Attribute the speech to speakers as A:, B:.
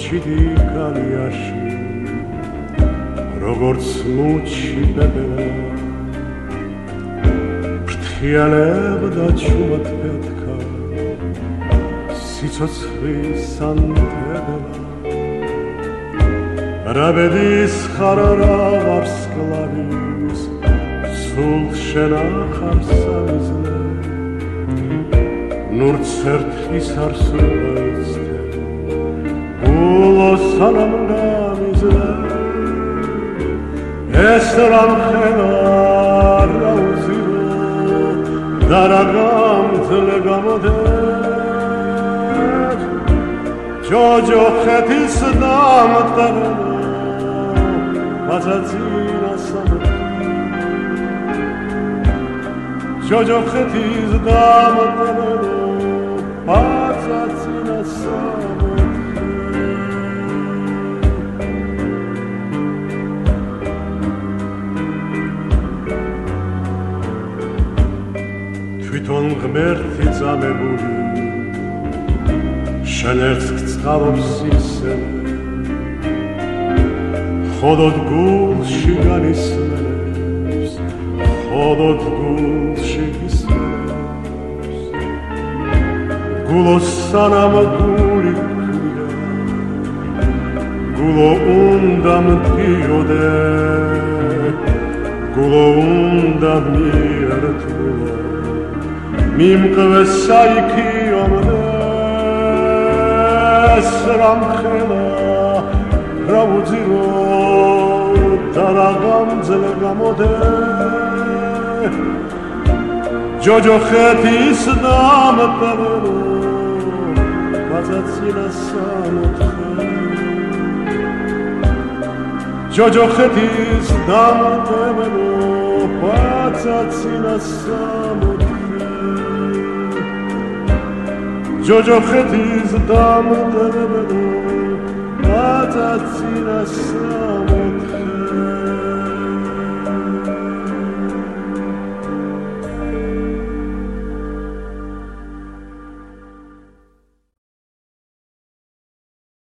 A: ჭიდი გალიაში როგორც ლუჩი ბებელა ფრთიანებდა ჩუმად პეთქა სიცოცხლის ანთებელა რაბედის ხარ რა ვარსკლავის სულ შენ ახარ სამიზნე ნურც ერთხის არ სულეცდე გულოს სანამ გამიზნე ეს რამხელა რა უზირო და რა გამძლე გამოდეთ ჯოჯოხეთის დამტებელო მაცაცინა სამოთხე ჯოჯოხეთის დამტებელო მაცაცინა სამოთხე თვითონ ღმერთი წამებული შენ ერთს გწყალობს ისე ხოდოდ გულში განისმენებს ხოდოდ გულში ისმენებს გულოს სანამ გული ქვია გულო უნდა მდიოდე გულო უნდა მიერთულო მიმყვეს საიქიომდე ეს რამხელა რა უძირო და რა გამძლე გამოდე ჯოჯოხეთის დამტებელო მაცაცინა სამოთხე ჯოჯოხეთის დამტებელო მაცაცინა სამოთხე ჯოჯოხეთის დამტებელო მაცაცინა სამოთხე